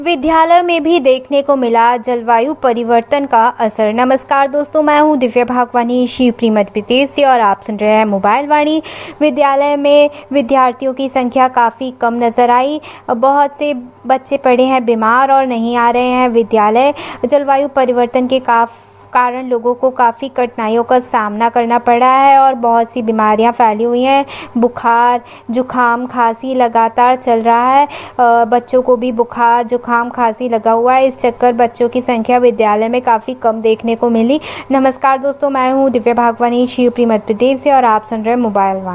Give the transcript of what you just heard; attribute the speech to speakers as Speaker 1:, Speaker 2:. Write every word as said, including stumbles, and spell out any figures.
Speaker 1: विद्यालय में भी देखने को मिला जलवायु परिवर्तन का असर। नमस्कार दोस्तों, मैं हूं दिव्या भागवानी शिवप्री मध्य प्रदेश से और आप सुन रहे हैं मोबाइल वाणी। विद्यालय में विद्यार्थियों की संख्या काफ़ी कम नज़र आई। बहुत से बच्चे पड़े हैं बीमार और नहीं आ रहे हैं विद्यालय। जलवायु परिवर्तन के काफ़ी कारण लोगों को काफ़ी कठिनाइयों का सामना करना पड़ा है और बहुत सी बीमारियां फैली हुई हैं। बुखार, जुखाम, खांसी लगातार चल रहा है। बच्चों को भी बुखार, जुखाम, खांसी लगा हुआ है। इस चक्कर बच्चों की संख्या विद्यालय में काफ़ी कम देखने को मिली। नमस्कार दोस्तों, मैं हूँ दिव्या भागवानी शिवप्री मध्य प्रदेश से और आप सुन रहे हैं मोबाइल वाणी।